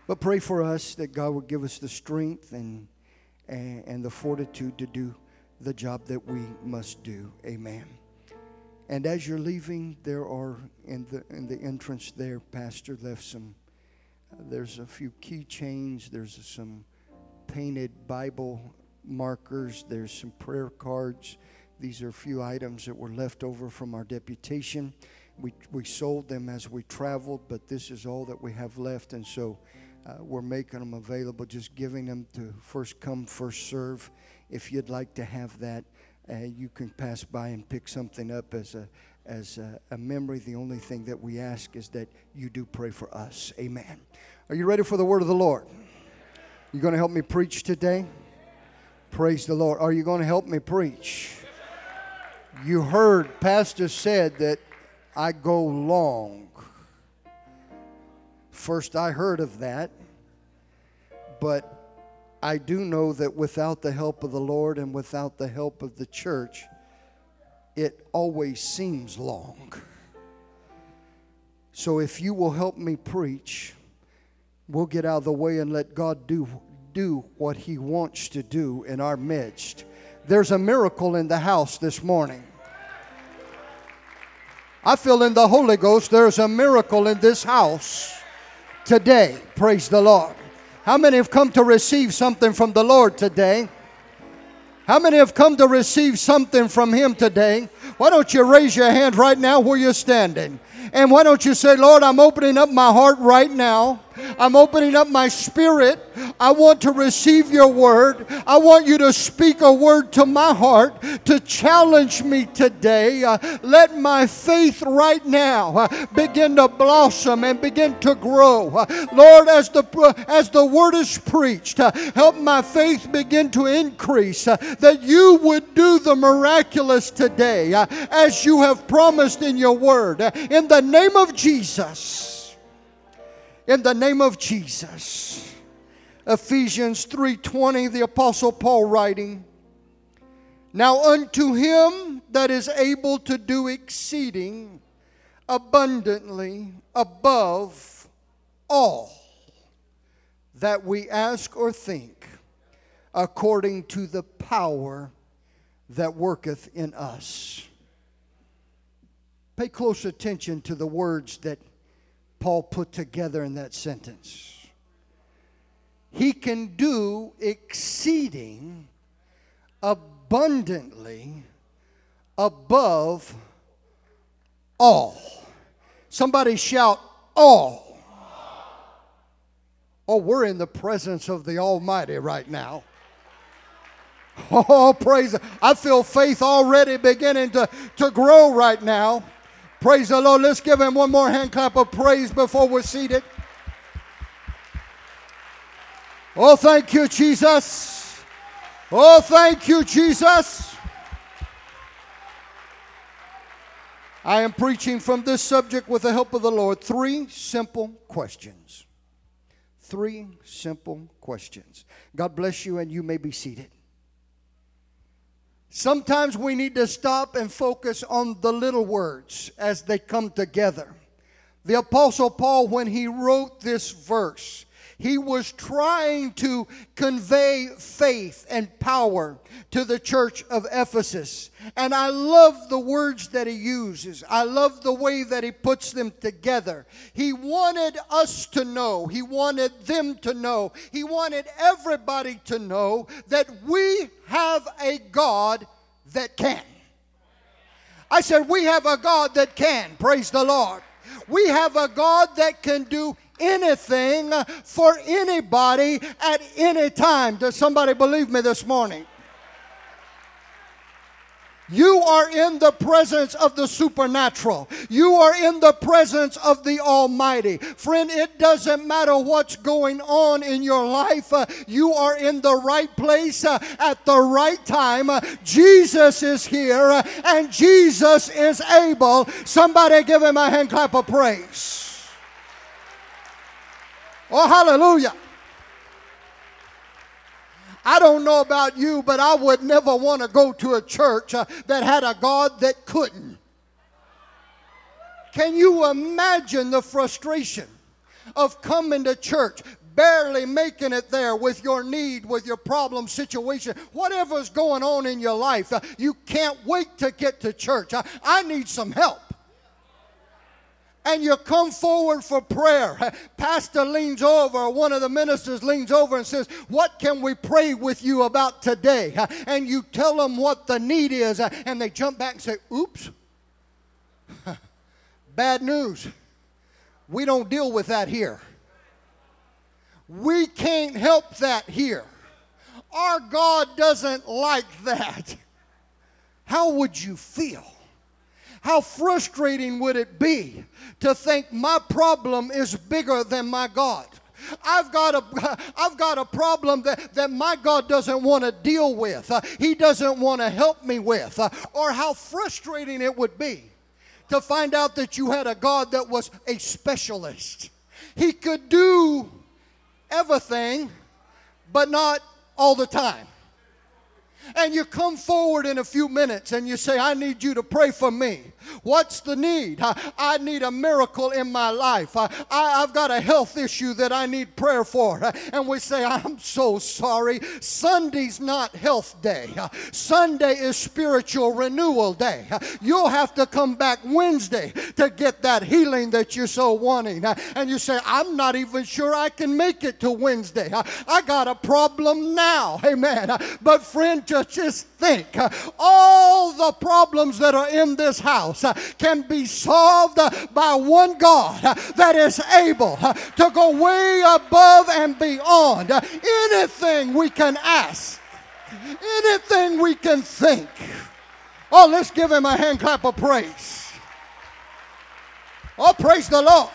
But pray for us that God would give us the strength and the fortitude to do the job that we must do. Amen. And as you're leaving, there are in the entrance there, Pastor left some. There's a few keychains. There's some painted Bible markers. There's some prayer cards. These are a few items that were left over from our deputation. We sold them as we traveled, but this is all that we have left, and so we're making them available, just giving them to first come, first serve. If you'd like to have that, you can pass by and pick something up as a memory. The only thing that we ask is that you do pray for us. Amen. Are you ready for the word of the Lord? You going to help me preach today? Praise the Lord. Are you going to help me preach? You heard Pastor said that I go long. First I heard of that, but I do know that without the help of the Lord and without the help of the church, it always seems long. So if you will help me preach, we'll get out of the way and let God do what He wants to do in our midst. There's a miracle in the house this morning. I feel in the Holy Ghost there's a miracle in this house today. Praise the Lord. How many have come to receive something from the Lord today? How many have come to receive something from Him today? Why don't you raise your hand right now where you're standing? And why don't you say, Lord, I'm opening up my heart right now. I'm opening up my spirit. I want to receive your word. I want you to speak a word to my heart to challenge me today. Let my faith right now begin to blossom and begin to grow. Lord, as the word is preached, help my faith begin to increase, that you would do the miraculous today as you have promised in your word. In the name of Jesus. In the name of Jesus. Ephesians 3:20, the Apostle Paul writing, now unto him that is able to do exceeding abundantly above all that we ask or think, according to the power that worketh in us. Pay close attention to the words that Paul put together in that sentence. He can do exceeding abundantly above all. Somebody shout, all. Oh, we're in the presence of the Almighty right now. Oh, praise. I feel faith already beginning to grow right now. Praise the Lord. Let's give Him one more hand clap of praise before we're seated. Oh, thank you, Jesus. Oh, thank you, Jesus. I am preaching from this subject with the help of the Lord. 3 simple questions. 3 simple questions. God bless you, and you may be seated. Sometimes we need to stop and focus on the little words as they come together. The Apostle Paul, when he wrote this verse, he was trying to convey faith and power to the church of Ephesus. And I love the words that he uses. I love the way that he puts them together. He wanted us to know. He wanted them to know. He wanted everybody to know that we have a God that can. I said we have a God that can. Praise the Lord. We have a God that can do anything for anybody at any time. Does somebody believe me this morning? You are in the presence of the supernatural. You are in the presence of the Almighty. Friend, it doesn't matter what's going on in your life. You are in the right place at the right time. Jesus is here and Jesus is able. Somebody give Him a hand clap of praise. Oh, hallelujah. I don't know about you, but I would never want to go to a church that had a God that couldn't. Can you imagine the frustration of coming to church, barely making it there with your need, with your problem situation, whatever's going on in your life, you can't wait to get to church. I need some help. And you come forward for prayer. Pastor leans over, one of the ministers leans over and says, what can we pray with you about today? And you tell them what the need is, and they jump back and say, oops, bad news. We don't deal with that here. We can't help that here. Our God doesn't like that. How would you feel? How frustrating would it be to think my problem is bigger than my God? I've got a problem that my God doesn't want to deal with. He doesn't want to help me with. Or how frustrating it would be to find out that you had a God that was a specialist. He could do everything, but not all the time. And you come forward in a few minutes and you say, I need you to pray for me. What's the need? I need a miracle in my life. I've got a health issue that I need prayer for. And we say, I'm so sorry. Sunday's not health day. Sunday is spiritual renewal day. You'll have to come back Wednesday to get that healing that you're so wanting. And you say, I'm not even sure I can make it to Wednesday. I got a problem now. Amen. But friend, just think, all the problems that are in this house can be solved by one God that is able to go way above and beyond anything we can ask, anything we can think. Oh, let's give him a hand clap of praise. Oh, praise the Lord.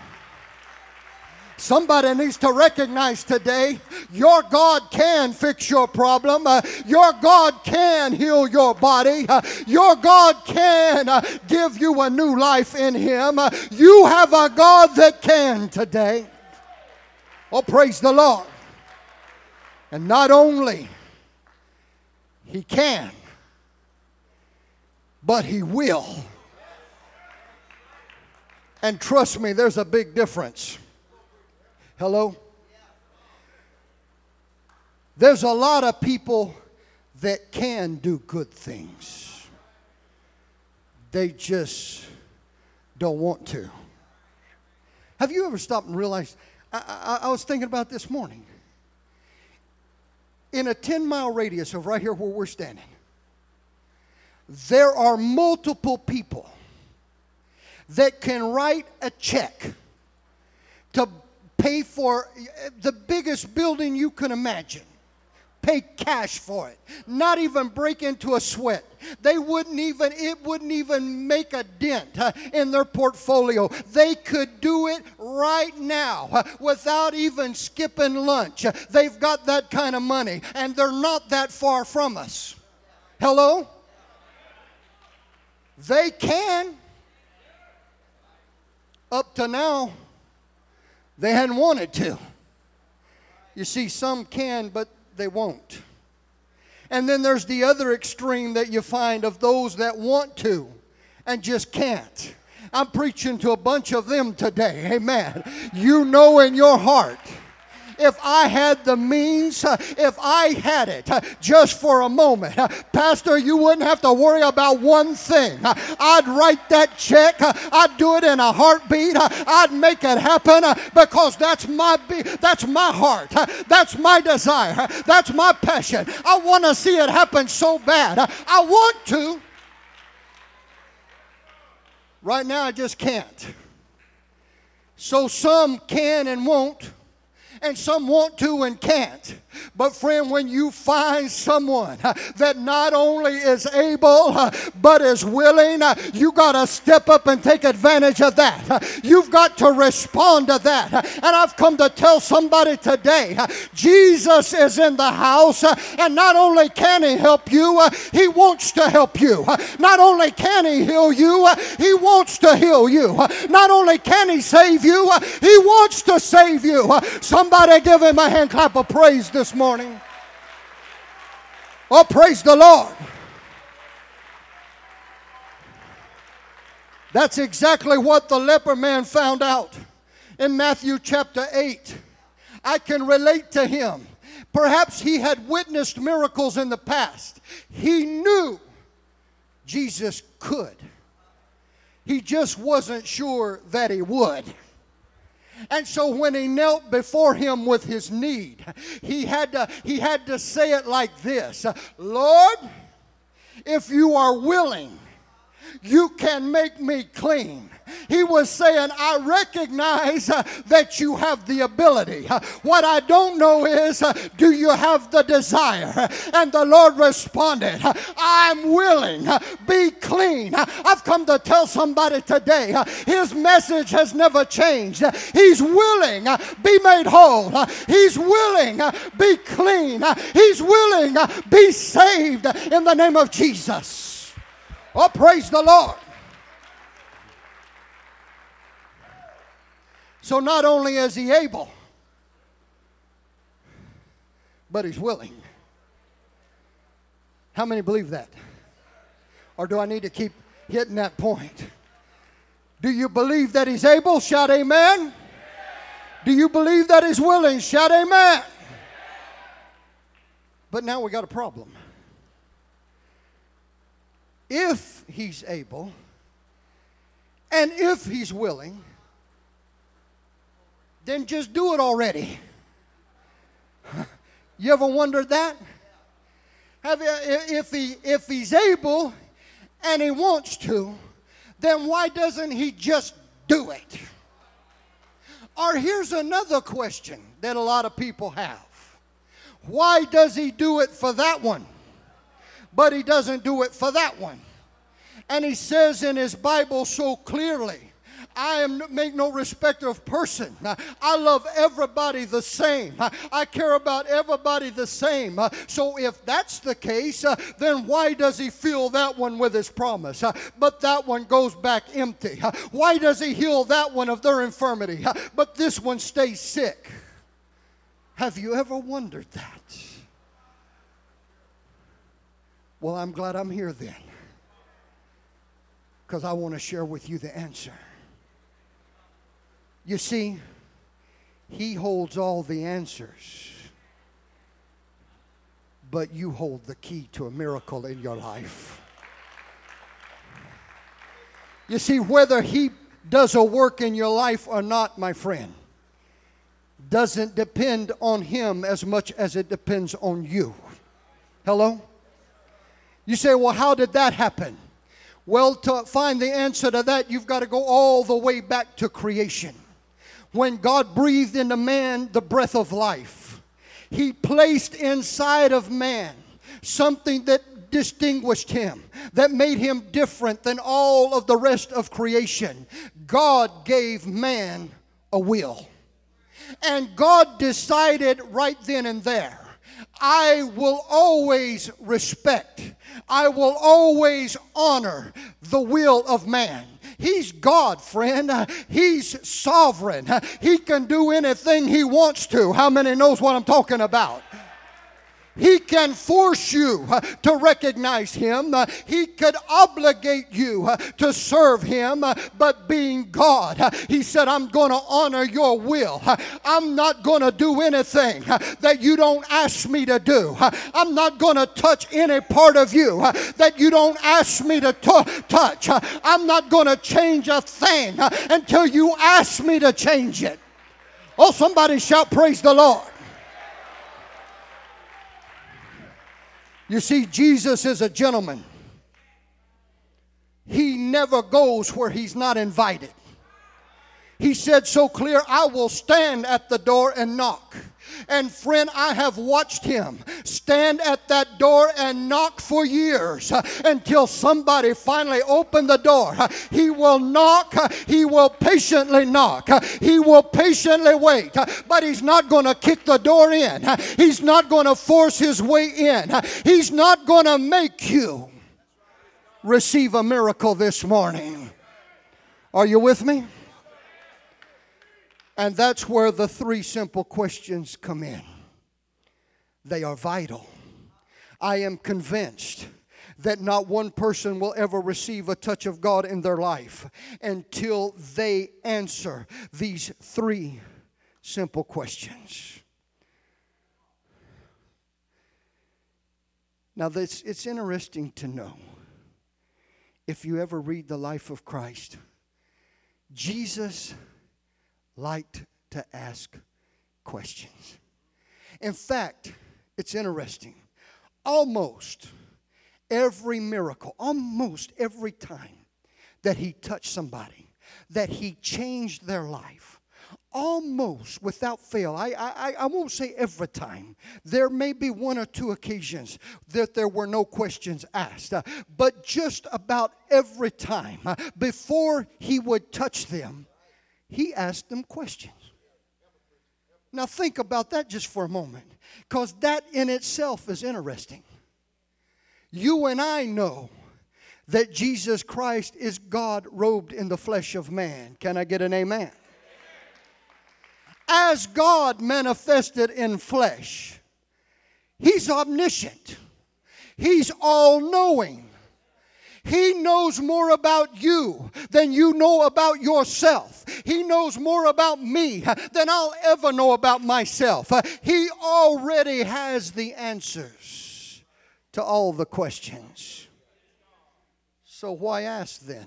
Somebody needs to recognize today, your God can fix your problem. Your God can heal your body. Your God can give you a new life in Him. You have a God that can today. Oh, praise the Lord. And not only He can, but He will. And trust me, there's a big difference. Hello? There's a lot of people that can do good things. They just don't want to. Have you ever stopped and realized, I was thinking about this morning. In a 10-mile radius of right here where we're standing, there are multiple people that can write a check to pay for the biggest building you can imagine. Pay cash for it. Not even break into a sweat. It wouldn't even make a dent in their portfolio. They could do it right now without even skipping lunch. They've got that kind of money, and they're not that far from us. Hello? They can. Up to now, they hadn't wanted to. You see, some can, but they won't. And then there's the other extreme that you find of those that want to and just can't. I'm preaching to a bunch of them today. Amen. You know in your heart, if I had the means, if I had it just for a moment, Pastor, you wouldn't have to worry about one thing. I'd write that check. I'd do it in a heartbeat. I'd make it happen because that's my heart. That's my desire. That's my passion. I want to see it happen so bad. I want to. Right now, I just can't. So some can and won't. And some want to and can't. But friend, when you find someone that not only is able but is willing, you got to step up and take advantage of that. You've got to respond to that. And I've come to tell somebody today, Jesus is in the house, and not only can He help you, He wants to help you. Not only can He heal you, He wants to heal you. Not only can He save you, He wants to save you. Somebody give Him a hand clap of praise this morning. Oh, praise the Lord. That's exactly what the leper man found out in Matthew chapter 8. I can relate to him. Perhaps he had witnessed miracles in the past. He knew Jesus could. He just wasn't sure that he would. And so when he knelt before him with his need, he had to say it like this: Lord, if you are willing, you can make me clean. He was saying, I recognize that you have the ability. What I don't know is, do you have the desire? And the Lord responded, I'm willing. Be clean. I've come to tell somebody today, his message has never changed. He's willing. Be made whole. He's willing. Be clean. He's willing. Be saved in the name of Jesus. Oh, praise the Lord. So not only is he able, but he's willing. How many believe that? Or do I need to keep hitting that point? Do you believe that he's able? Shout amen. Amen. Do you believe that he's willing? Shout amen. Amen. But now we got a problem. If he's able, and if he's willing, then just do it already. You ever wondered that? If he's able and he wants to, then why doesn't he just do it? Or here's another question that a lot of people have. Why does he do it for that one, but he doesn't do it for that one? And he says in his Bible so clearly, I make no respecter of person. I love everybody the same. I care about everybody the same. So if that's the case, then why does he fill that one with his promise? But that one goes back empty. Why does he heal that one of their infirmity? But this one stays sick. Have you ever wondered that? Well, I'm glad I'm here then, because I want to share with you the answer. You see, he holds all the answers, but you hold the key to a miracle in your life. You see, whether he does a work in your life or not, my friend, doesn't depend on him as much as it depends on you. Hello? You say, well, how did that happen? Well, to find the answer to that, you've got to go all the way back to creation. When God breathed into man the breath of life, he placed inside of man something that distinguished him, that made him different than all of the rest of creation. God gave man a will. And God decided right then and there, I will always respect, I will always honor the will of man. He's God, friend. He's sovereign. He can do anything he wants to. How many knows what I'm talking about? He can force you to recognize him. He could obligate you to serve him. But being God, he said, I'm going to honor your will. I'm not going to do anything that you don't ask me to do. I'm not going to touch any part of you that you don't ask me to touch. I'm not going to change a thing until you ask me to change it. Oh, somebody shout, praise the Lord. You see, Jesus is a gentleman. He never goes where he's not invited. He said so clear, I will stand at the door and knock. And friend, I have watched him stand at that door and knock for years until somebody finally opened the door. He will knock. He will patiently knock. He will patiently wait. But he's not going to kick the door in. He's not going to force his way in. He's not going to make you receive a miracle this morning. Are you with me? And that's where the three simple questions come in. They are vital. I am convinced that not one person will ever receive a touch of God in their life until they answer these three simple questions. Now, it's interesting to know, if you ever read the life of Christ, Jesus liked to ask questions. In fact, it's interesting. Almost every miracle, almost every time that he touched somebody, that he changed their life, almost without fail, I won't say every time. There may be one or two occasions that there were no questions asked. But just about every time, before he would touch them, he asked them questions. Now think about that just for a moment, because that in itself is interesting. You and I know that Jesus Christ is God robed in the flesh of man. Can I get an amen? As God manifested in flesh, He's omniscient. He's all-knowing. He knows more about you than you know about yourself. He knows more about me than I'll ever know about myself. He already has the answers to all the questions. So why ask then?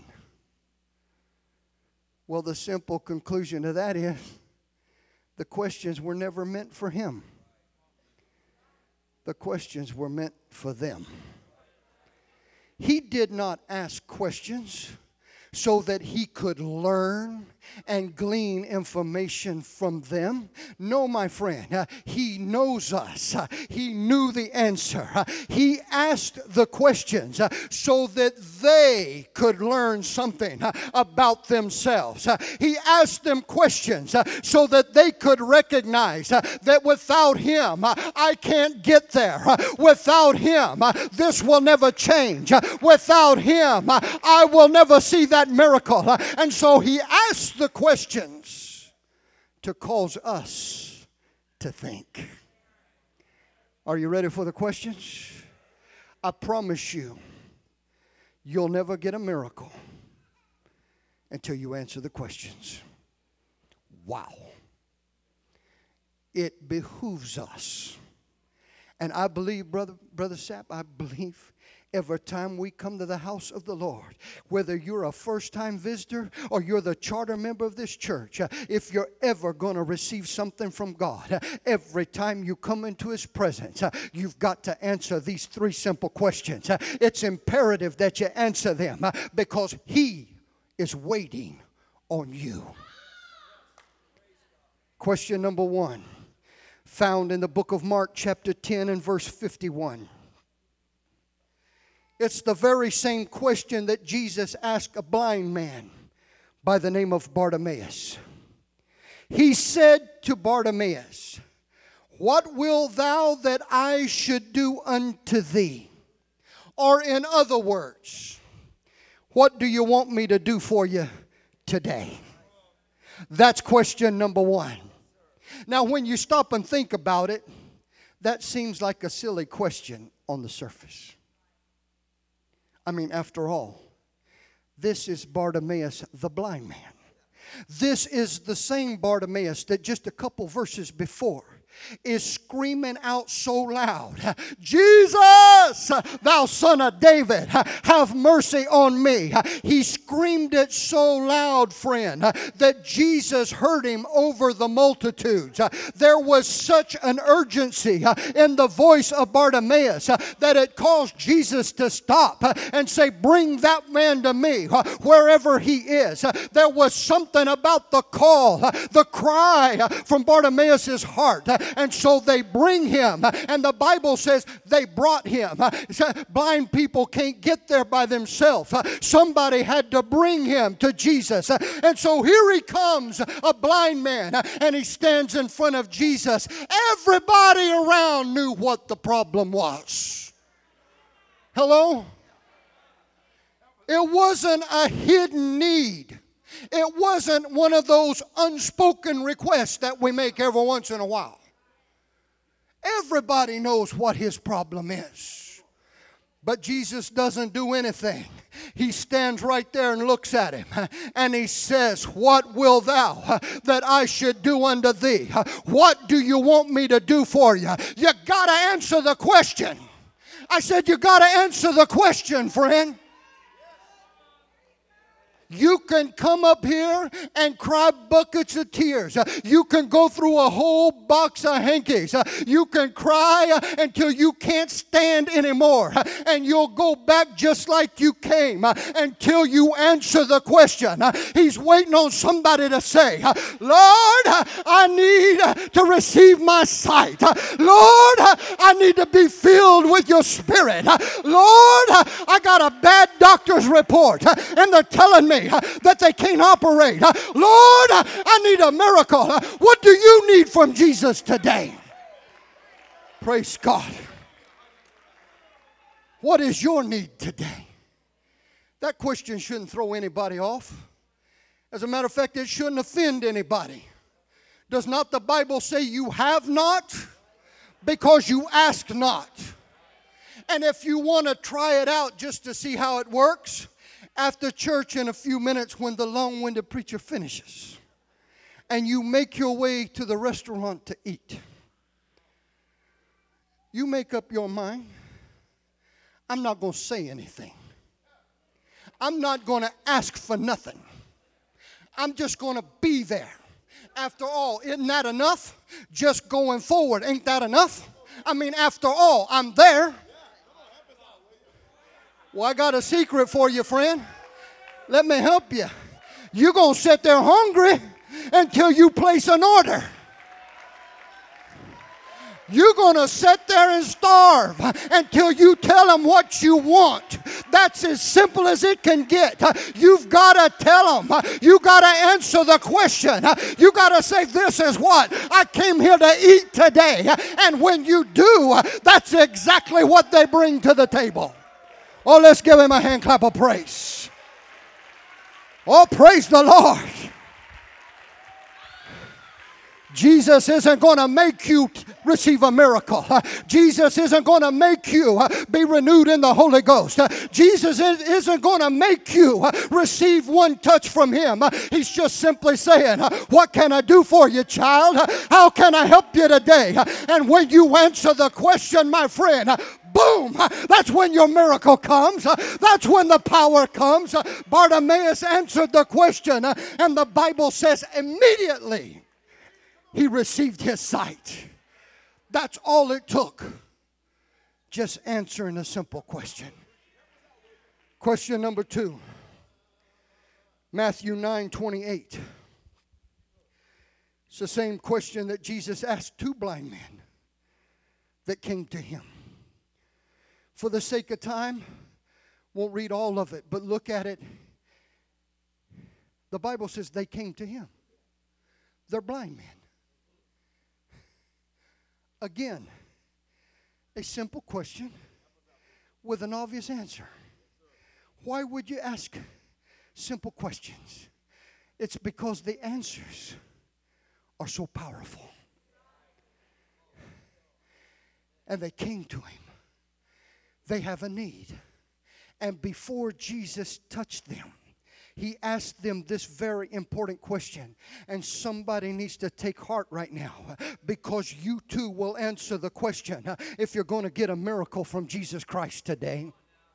Well, the simple conclusion to that is the questions were never meant for him. The questions were meant for them. He did not ask questions so that he could learn and glean information from them. No, my friend, he knows us. He knew the answer. He asked the questions so that they could learn something about themselves. He asked them questions so that they could recognize that without him, I can't get there. Without him, this will never change. Without him, I will never see that miracle. And so he asked the questions to cause us to think. Are you ready for the questions? I promise you, you'll never get a miracle until you answer the questions. Wow. It behooves us. And I believe, Brother Sapp, I believe every time we come to the house of the Lord, whether you're a first-time visitor or you're the charter member of this church, if you're ever going to receive something from God, every time you come into His presence, you've got to answer these three simple questions. It's imperative that you answer them because He is waiting on you. Question number 1, found in the book of Mark chapter 10 and verse 51. It's the very same question that Jesus asked a blind man by the name of Bartimaeus. He said to Bartimaeus, "What wilt thou that I should do unto thee?" Or in other words, what do you want me to do for you today? That's question number 1. Now, when you stop and think about it, that seems like a silly question on the surface. I mean, after all, this is Bartimaeus the blind man. This is the same Bartimaeus that just a couple verses before is screaming out so loud, "Jesus, thou son of David, have mercy on me." He screamed it so loud, friend, that Jesus heard him over the multitudes. There was such an urgency in the voice of Bartimaeus that it caused Jesus to stop and say, "Bring that man to me wherever he is." There was something about the call, the cry from Bartimaeus' heart. And so they bring him. And the Bible says they brought him. Blind people can't get there by themselves. Somebody had to bring him to Jesus. And so here he comes, a blind man, and he stands in front of Jesus. Everybody around knew what the problem was. Hello? It wasn't a hidden need. It wasn't one of those unspoken requests that we make every once in a while. Everybody knows what his problem is. But Jesus doesn't do anything. He stands right there and looks at him. And he says, what will thou that I should do unto thee? What do you want me to do for you? You got to answer the question. I said, you got to answer the question, friend. You can come up here and cry buckets of tears. You can go through a whole box of hankies. You can cry until you can't stand anymore. And you'll go back just like you came until you answer the question. He's waiting on somebody to say, Lord, I need to receive my sight. Lord, I need to be filled with your Spirit. Lord, I got a bad doctor's report and they're telling me that they can't operate. Lord, I need a miracle. What do you need from Jesus today? Praise God. What is your need today? That question shouldn't throw anybody off. As a matter of fact, it shouldn't offend anybody. Does not the Bible say you have not because you ask not? And if you want to try it out just to see how it works, after church in a few minutes when the long-winded preacher finishes and you make your way to the restaurant to eat, you make up your mind, I'm not going to say anything. I'm not going to ask for nothing. I'm just going to be there. After all, isn't that enough? Just going forward, ain't that enough? I mean, after all, I'm there. Well, I got a secret for you, friend. Let me help you. You're going to sit there hungry until you place an order. You're going to sit there and starve until you tell them what you want. That's as simple as it can get. You've got to tell them. You got to answer the question. You got to say, this is what I came here to eat today. And when you do, that's exactly what they bring to the table. Oh, let's give him a hand clap of praise. Oh, praise the Lord. Jesus isn't going to make you receive a miracle. Jesus isn't going to make you be renewed in the Holy Ghost. Jesus isn't going to make you receive one touch from Him. He's just simply saying, what can I do for you, child? How can I help you today? And when you answer the question, my friend, boom, that's when your miracle comes. That's when the power comes. Bartimaeus answered the question, and the Bible says immediately he received his sight. That's all it took. Just answering a simple question. Question number 2. Matthew 9:28. It's the same question that Jesus asked 2 blind men that came to him. For the sake of time, won't read all of it, but look at it. The Bible says they came to him. They're blind men. Again, a simple question with an obvious answer. Why would you ask simple questions? It's because the answers are so powerful. And they came to him. They have a need. And before Jesus touched them, he asked them this very important question. And somebody needs to take heart right now, because you too will answer the question if you're going to get a miracle from Jesus Christ today.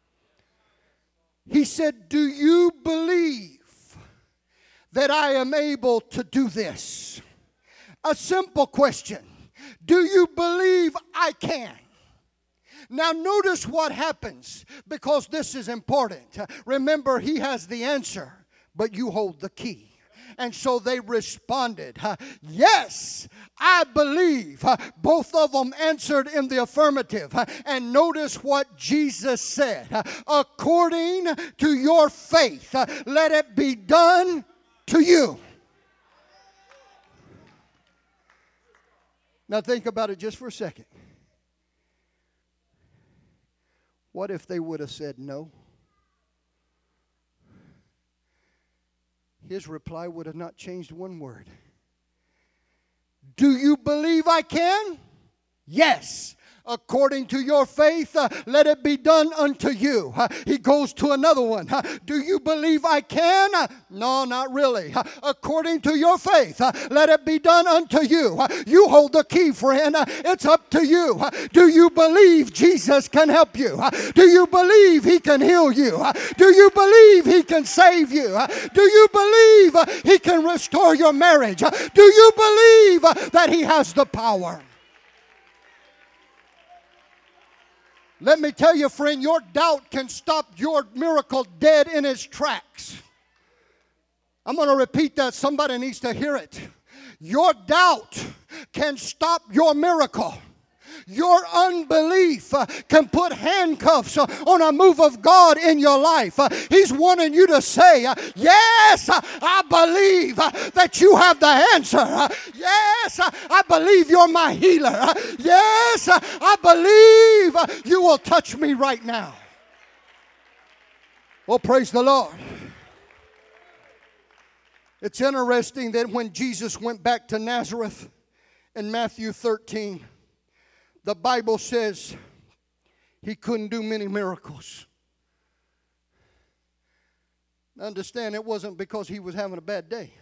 He said, do you believe that I am able to do this? A simple question. Do you believe I can? Now notice what happens, because this is important. Remember, he has the answer, but you hold the key. And so they responded, yes, I believe. Both of them answered in the affirmative. And notice what Jesus said. According to your faith, let it be done to you. Now think about it just for a second. What if they would have said no? His reply would have not changed one word. Do you believe I can? Yes, According to your faith, let it be done unto you. He goes to another one. Do you believe I can? No, not really. According to your faith, let it be done unto you. You hold the key, friend. It's up to you. Do you believe Jesus can help you? Do you believe He can heal you? Do you believe He can save you? Do you believe He can restore your marriage? Do you believe that He has the power? Let me tell you, friend, your doubt can stop your miracle dead in its tracks. I'm going to repeat that. Somebody needs to hear it. Your doubt can stop your miracle. Your unbelief can put handcuffs on a move of God in your life. He's wanting you to say, yes, I believe that you have the answer. Yes, I believe you're my healer. Yes, I believe you will touch me right now. Well, praise the Lord. It's interesting that when Jesus went back to Nazareth in Matthew 13, the Bible says He couldn't do many miracles. Understand, it wasn't because He was having a bad day.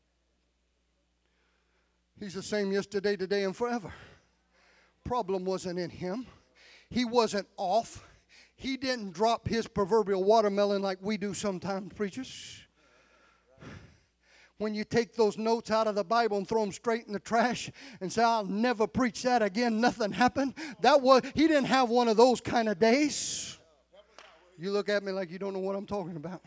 He's the same yesterday, today, and forever. Problem wasn't in Him. He wasn't off. He didn't drop His proverbial watermelon like we do sometimes, preachers. When you take those notes out of the Bible and throw them straight in the trash and say, I'll never preach that again, nothing happened. He didn't have one of those kind of days. You look at me like you don't know what I'm talking about.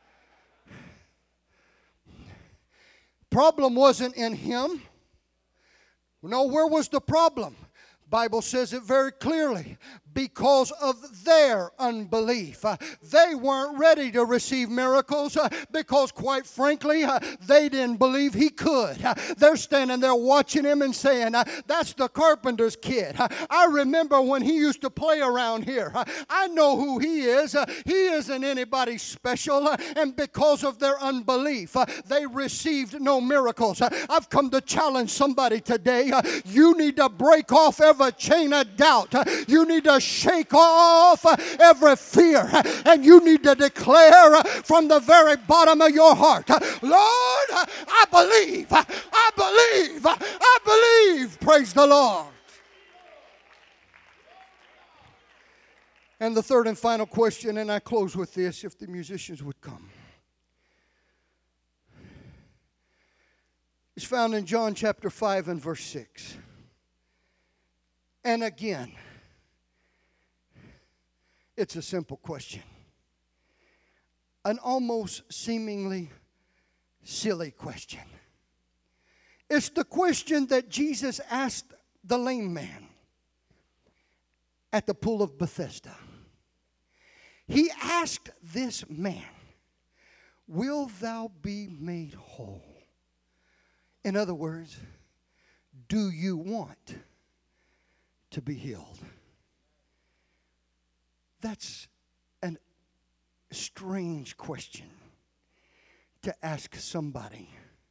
Problem wasn't in Him. No, where was the problem? Bible says it very clearly. Because of their unbelief. They weren't ready to receive miracles because, quite frankly, they didn't believe He could. They're standing there watching Him and saying, that's the carpenter's kid. I remember when he used to play around here. I know who he is. He isn't anybody special. And because of their unbelief, they received no miracles. I've come to challenge somebody today. You need to break off every chain of doubt. You need to shake off every fear, and you need to declare from the very bottom of your heart, Lord, I believe, I believe, I believe. Praise the Lord. And the third and final question, and I close with this, if the musicians would come. It's found in John chapter 5 and verse 6. And again, it's a simple question. An almost seemingly silly question. It's the question that Jesus asked the lame man at the pool of Bethesda. He asked this man, will thou be made whole? In other words, do you want to be healed? That's a strange question to ask somebody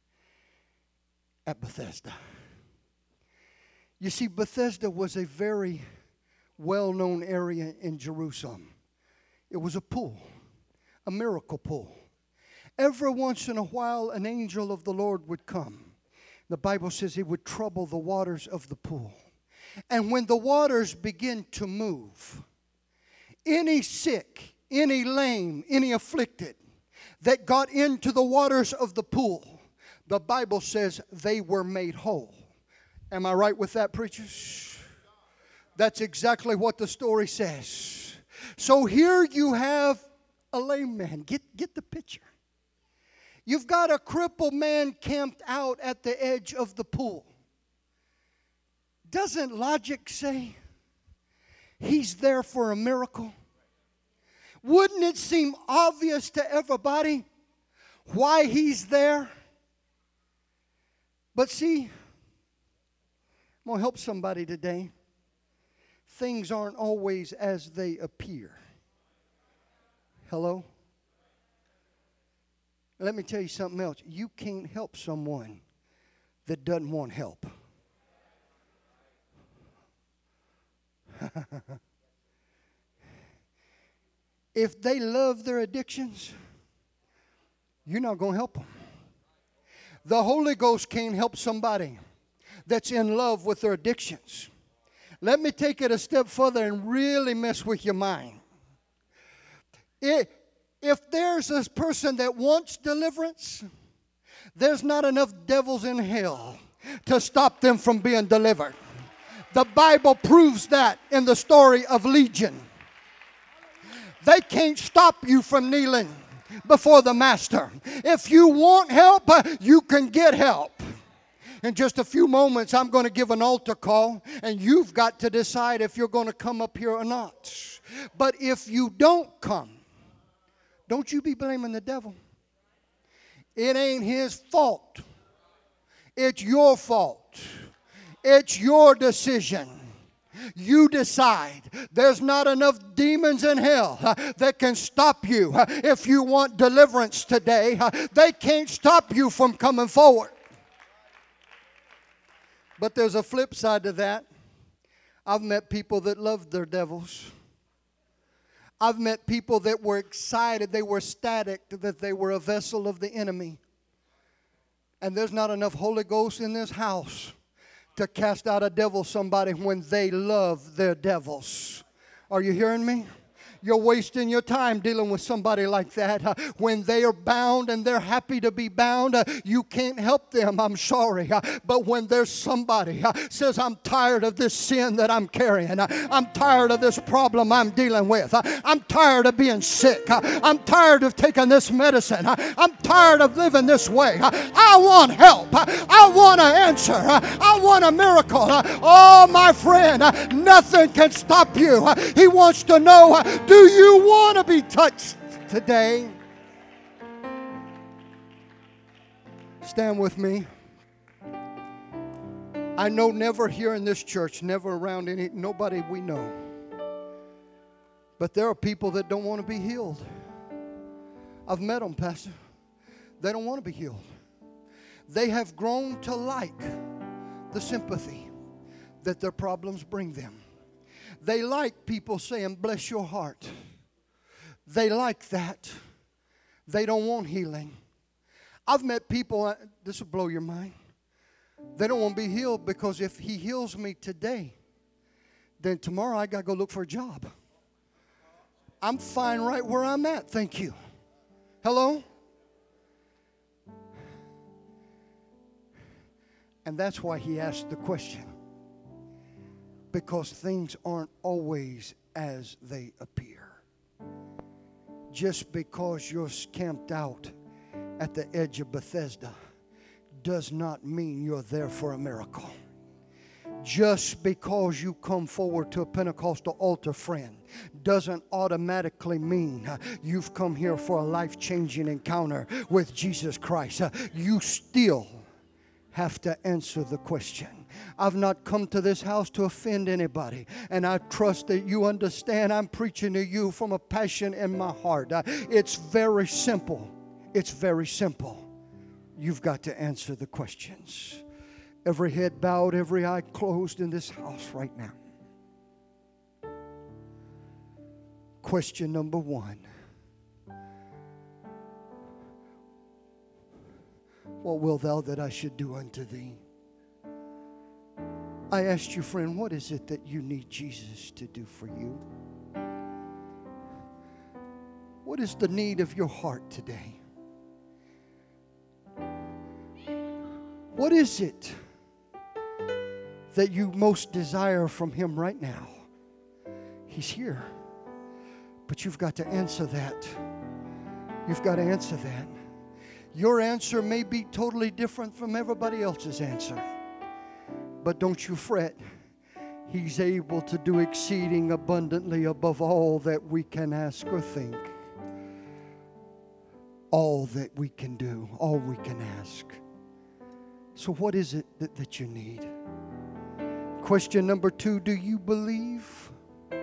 at Bethesda. You see, Bethesda was a very well-known area in Jerusalem. It was a pool, a miracle pool. Every once in a while, an angel of the Lord would come. The Bible says he would trouble the waters of the pool. And when the waters begin to move, any sick, any lame, any afflicted that got into the waters of the pool, the Bible says they were made whole. Am I right with that, preachers? That's exactly what the story says. So here you have a lame man. Get the picture. You've got a crippled man camped out at the edge of the pool. Doesn't logic say he's there for a miracle? Wouldn't it seem obvious to everybody why he's there? But see, I'm going to help somebody today. Things aren't always as they appear. Hello? Let me tell you something else. You can't help someone that doesn't want help. If they love their addictions, you're not going to help them. The Holy Ghost can't help somebody that's in love with their addictions. Let me take it a step further and really mess with your mind. If there's a person that wants deliverance, there's not enough devils in hell to stop them from being delivered. The Bible proves that in the story of Legion. They can't stop you from kneeling before the Master. If you want help, you can get help. In just a few moments, I'm going to give an altar call, and you've got to decide if you're going to come up here or not. But if you don't come, don't you be blaming the devil. It ain't his fault. It's your fault. It's your decision. You decide. There's not enough demons in hell that can stop you. If you want deliverance today, they can't stop you from coming forward. But there's a flip side to that. I've met people that loved their devils. I've met people that were excited, they were ecstatic that they were a vessel of the enemy. And there's not enough Holy Ghost in this house to cast out a devil somebody when they love their devils. Are you hearing me? You're wasting your time dealing with somebody like that. When they are bound and they're happy to be bound, you can't help them, I'm sorry. But when there's somebody says, I'm tired of this sin that I'm carrying. I'm tired of this problem I'm dealing with. I'm tired of being sick. I'm tired of taking this medicine. I'm tired of living this way. I want help. I want an answer. I want a miracle. Oh, my friend, nothing can stop you. He wants to know, do you want to be touched today? Stand with me. I know never here in this church, never around nobody we know. But there are people that don't want to be healed. I've met them, Pastor. They don't want to be healed. They have grown to like the sympathy that their problems bring them. They like people saying, bless your heart. They like that. They don't want healing. I've met people, this will blow your mind. They don't want to be healed because if he heals me today, then tomorrow I got to go look for a job. I'm fine right where I'm at, thank you. Hello? And that's why he asked the question. Because things aren't always as they appear. Just because you're camped out at the edge of Bethesda does not mean you're there for a miracle. Just because you come forward to a Pentecostal altar, friend, doesn't automatically mean you've come here for a life-changing encounter with Jesus Christ. You still have to answer the question. I've not come to this house to offend anybody, and I trust that you understand I'm preaching to you from a passion in my heart. It's very simple. It's very simple. You've got to answer the questions. Every head bowed, every eye closed in this house right now. Question number one. What wilt thou that I should do unto thee? I asked you, friend, what is it that you need Jesus to do for you? What is the need of your heart today? What is it that you most desire from him right now? He's here. But you've got to answer that. You've got to answer that. Your answer may be totally different from everybody else's answer. But don't you fret. He's able to do exceeding abundantly above all that we can ask or think. All that we can do, all we can ask. So what is it that you need? Question number 2, do you believe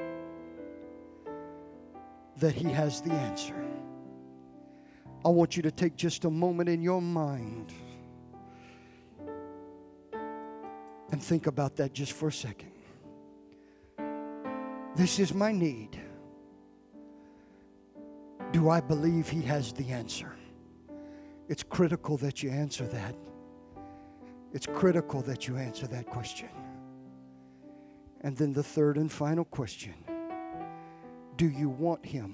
that he has the answer? I want you to take just a moment in your mind and think about that just for a second. This is my need. Do I believe He has the answer? It's critical that you answer that. It's critical that you answer that question. And then the third and final question. Do you want Him?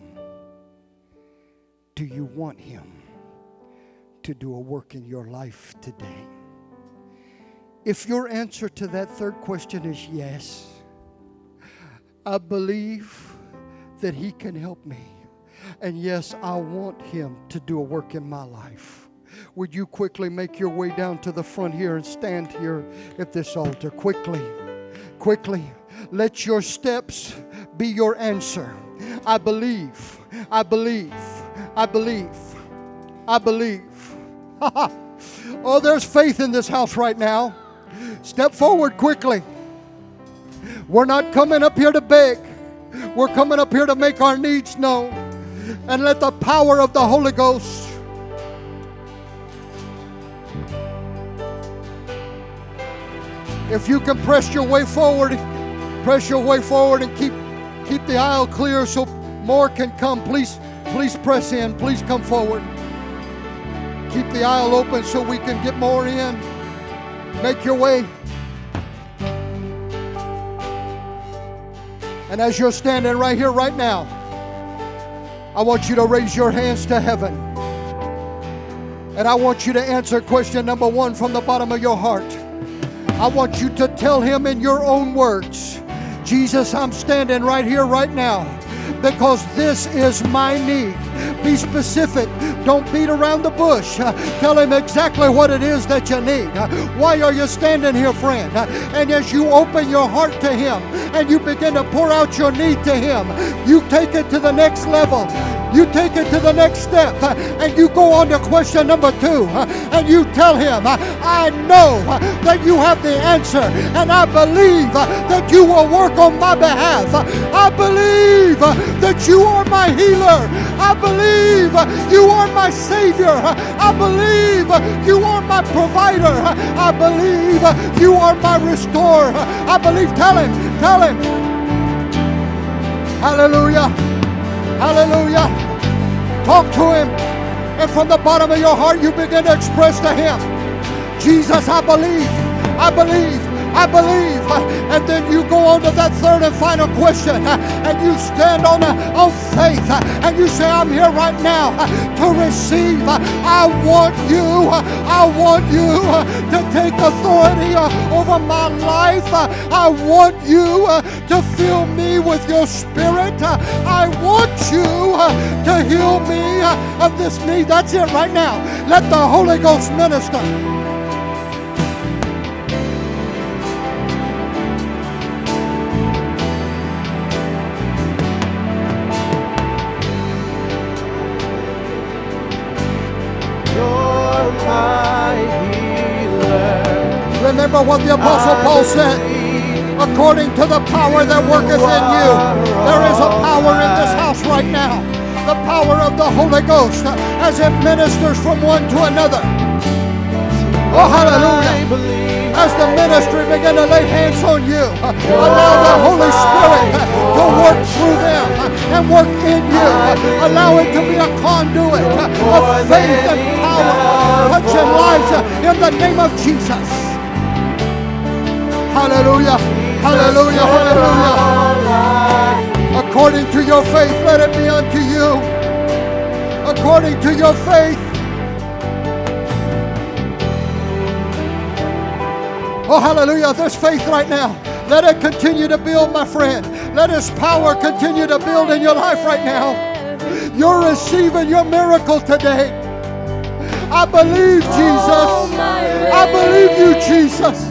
Do you want Him to do a work in your life today? If your answer to that third question is yes, I believe that He can help me. And yes, I want Him to do a work in my life. Would you quickly make your way down to the front here and stand here at this altar? Quickly, quickly. Let your steps be your answer. I believe, I believe, I believe, I believe. Oh, there's faith in this house right now. Step forward quickly. We're not coming up here to beg. We're coming up here to make our needs known. And let the power of the Holy Ghost if you can press your way forward and keep the aisle clear so more can come. Please press in. Please come forward. Keep the aisle open so we can get more in. Make your way. And as you're standing right here, right now, I want you to raise your hands to heaven. And I want you to answer question number 1 from the bottom of your heart. I want you to tell Him in your own words, Jesus, I'm standing right here, right now, because this is my need. Be specific. Don't beat around the bush. Tell Him exactly what it is that you need. Why are you standing here, friend? And as you open your heart to Him and you begin to pour out your need to Him, you take it to the next level. You take it to the next step, and you go on to question number 2, and you tell Him, I know that you have the answer, and I believe that you will work on my behalf. I believe that you are my healer. I believe you are my Savior. I believe you are my provider. I believe you are my restorer. I believe. Tell Him. Hallelujah. Hallelujah. Talk to Him. And from the bottom of your heart, you begin to express to Him, Jesus, I believe. I believe. I believe. And then you go on to that third and final question, and you stand on faith, and you say, I'm here right now to receive. I want you to take authority over my life. I want you to fill me with your Spirit. I want you to heal me of this need. That's it right now. Let the Holy Ghost minister. Remember what the Apostle Paul said. According to the power that worketh in you. There is a power in this house right now. The power of the Holy Ghost as it ministers from one to another. Oh, hallelujah. As the ministry begin to lay hands on you, allow the Holy Spirit to work through them and work in you. Allow it to be a conduit of faith and power, touching lives in the name of Jesus. Hallelujah, hallelujah, hallelujah. According to your faith, let it be unto you. According to your faith. Oh, hallelujah. There's faith right now. Let it continue to build, my friend. Let His power continue to build in your life right now. You're receiving your miracle today. I believe, Jesus. I believe you, Jesus.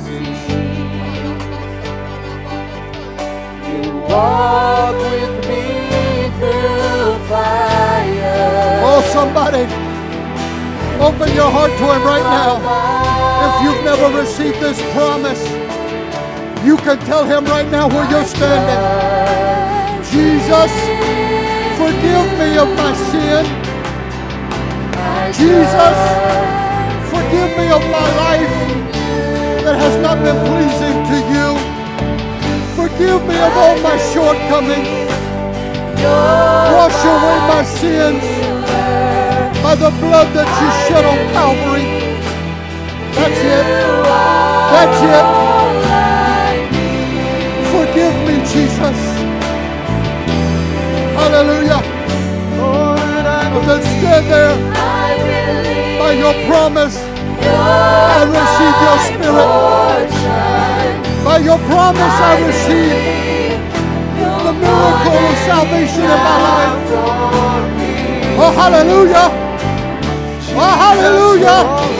Walk with me through fire. Oh, somebody, open your heart to Him right now. If you've never received this promise, you can tell Him right now where you're standing. Jesus, forgive me of my sin. Jesus, forgive me of my life that has not been pleasing to you. Forgive me of all my shortcomings. Wash away my sins by the blood that you shed on Calvary. That's it. That's it. Forgive me, Jesus. Hallelujah. And then stand there by your promise. I receive your spirit. By your promise, I receive the miracle of salvation in my life. Oh, hallelujah. Oh, hallelujah.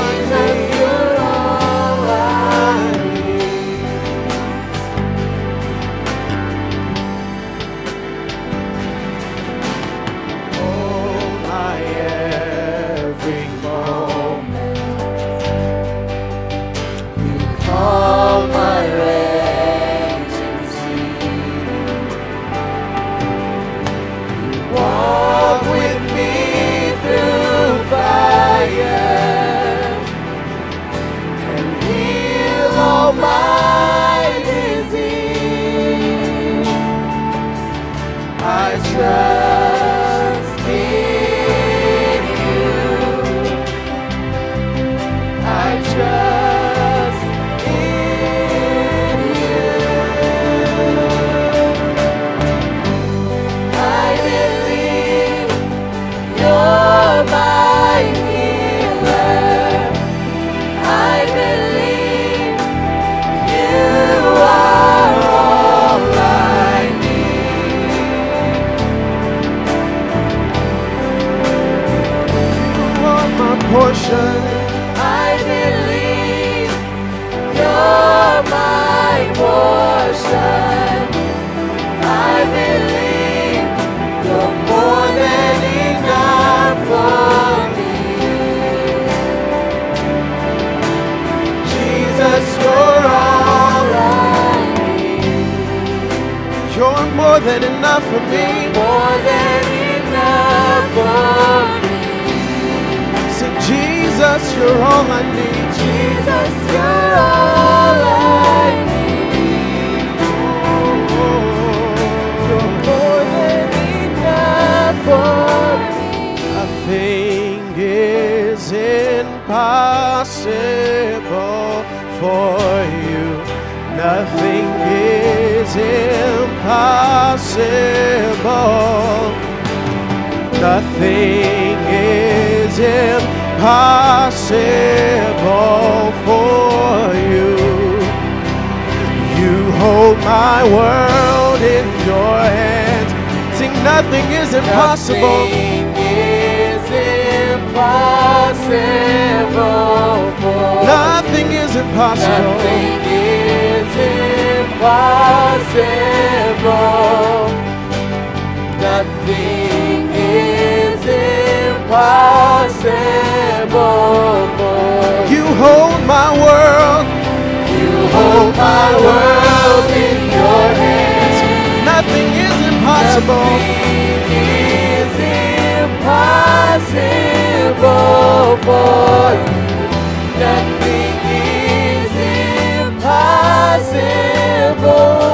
I believe you're my portion. I believe you're more than enough for me. Jesus, you're all I need. You're more than enough for me. More than enough for me. Jesus, you're all I need. Jesus, you're all I need. You're more than enough for me. Nothing is impossible for you. Nothing is impossible. Nothing is impossible for you. You hold my world in your hands. Sing, nothing is impossible. Nothing is impossible for you. Nothing is impossible. Nothing is impossible. Nothing is impossible for you. Hold my world. You hold my world in your hands. Nothing is impossible. Nothing is impossible for you. Nothing is impossible.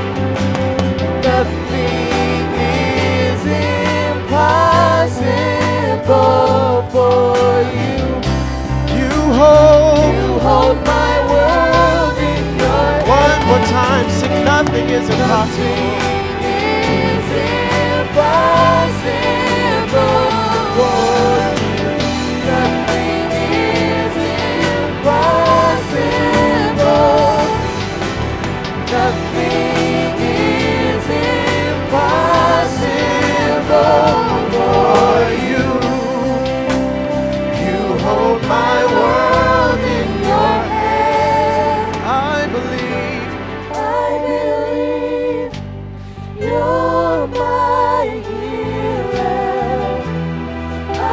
Nothing is impossible for you. You hold my world in your hands. One more time, sing, nothing is impossible. Nothing is impossible for you. Nothing is impossible. Nothing is impossible for you. You hold my world in your hands. I believe you're my healer. I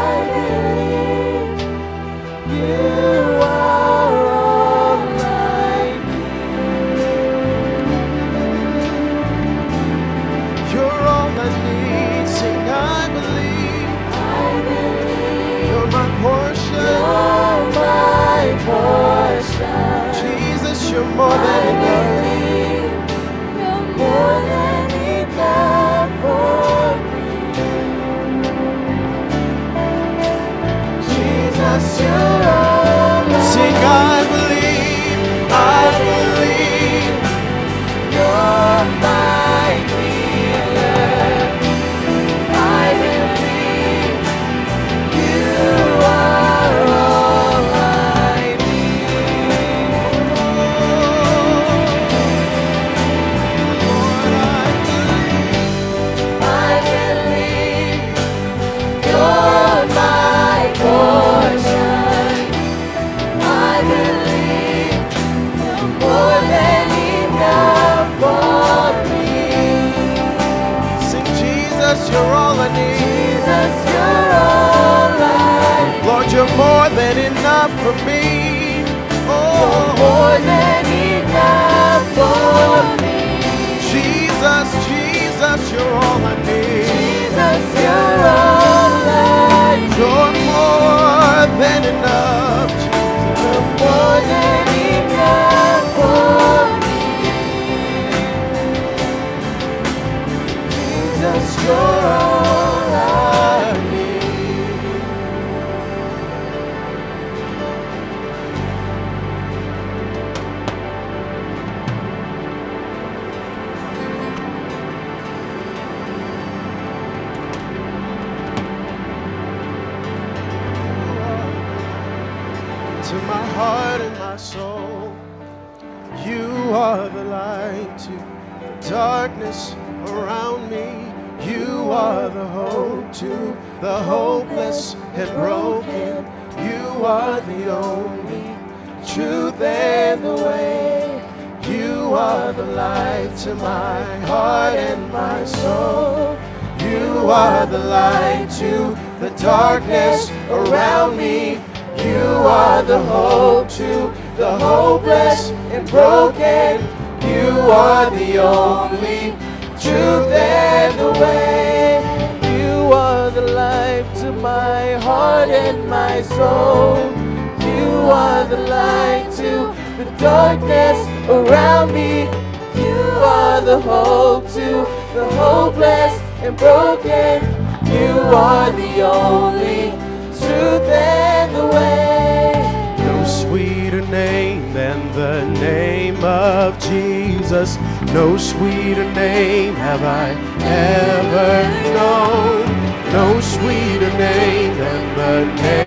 enough for me. You're more than enough for me. Jesus, Jesus, you're all I need. Jesus, you're all I need. You're more than enough, Jesus. You're more than enough for me. Jesus, you're all I need. To my heart and my soul, you are the light to the darkness around me. You are the hope to the hopeless and broken. You are the only truth and the way. You are the light to my heart and my soul. You are the light to the darkness around me. You are the hope to the hopeless and broken. You are the only truth and the way. You are the life to my heart and my soul. You are the light to the darkness around me. You are the hope to the hopeless and broken. You are the only truth and the way. No sweeter name than the name of Jesus. No sweeter name have I ever known. No sweeter name than the name